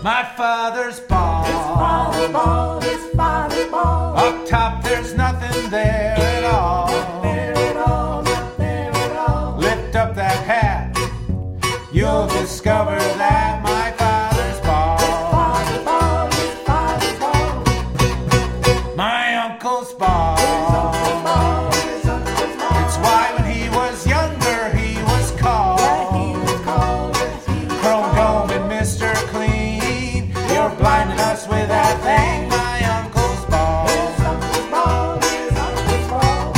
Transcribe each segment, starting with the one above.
My father's bald. His father's bald. His father's bald. Up top there's nothing there at all. Not there at all. Not there at all. Lift up that hat, you'll discover that my father's bald. His father's bald. His father's bald. My uncle's bald. His uncle's bald. His uncle's bald. It's why when he was younger he was called Yeah, he was called. Yes, he was Chrome called. Dome and Mr. Clean. You're blinding us with that thing. My uncle's bald. His uncle's bald. His uncle's bald.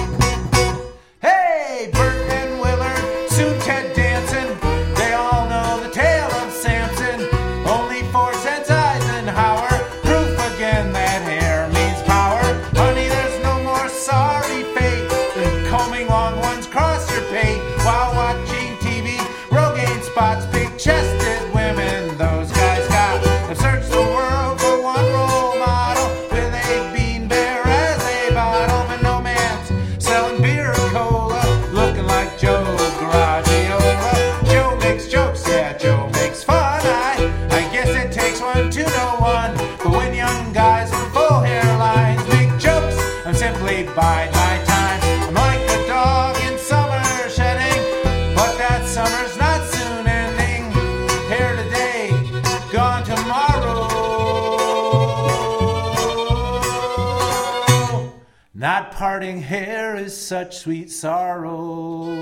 Hey, Bert and Willard, soon Ted Danson. They all know the tale of Samson. Only 4 cents Eisenhower. Proof again that hair means power. Honey, there's no more sorry fate than combing long ones across your pate while watching TV. Rogaine spots big-chested women. Those guys got. I've searched the world for one role model with a bean bear as a bottle, but no man's selling beer or cola, looking like Joe Garagiola. Joe makes jokes, yeah, Joe makes fun. I guess it takes one to know one. But when young guys with full hairlines make jokes, I'm simply biding my time. I'm like a dog in summer shedding, but that summer's not soon ending. Here today, gone tomorrow. Not parting hair is such sweet sorrow.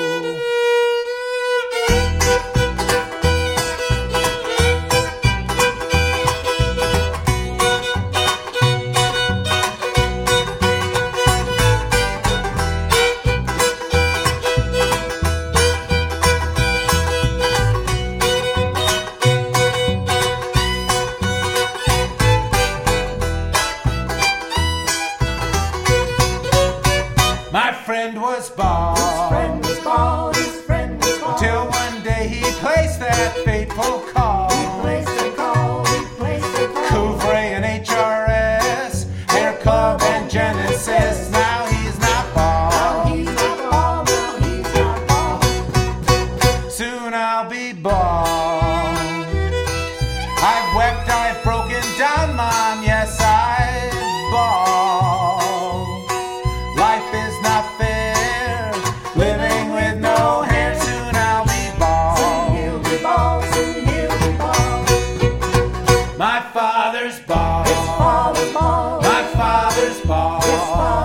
My friend was bald. His friend was bald. His friend was bald. Till one day he placed that fateful call. He placed a call. He placed a call. Couvre and HRS, Hair Club and Genesis. Now he's not Now bald. he's not bald. Now he's not bald. Soon I'll be bald. I've wept, I've broken down, Mom. Yes, I've bald. Life is not fair. Living with no hair. Soon I'll be Soon bald. he'll be bald. Soon he'll be bald. My father's bald. His father's bald. My father's bald. His father's